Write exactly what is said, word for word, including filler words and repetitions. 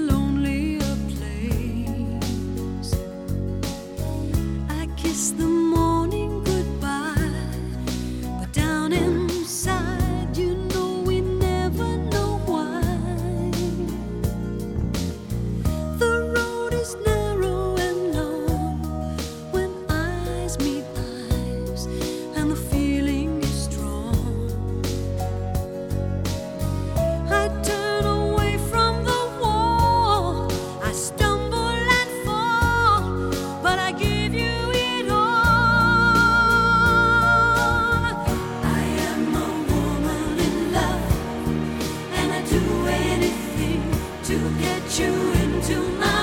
lonelier place. I kiss the morning goodbye, but down inside, you know we never know why. The road is narrow and long when eyes meet eyes, and the feeling is strong. I turn away from the wall, I stumble and fall, but I give you it all. I am a woman in love, and I do anything to get you into my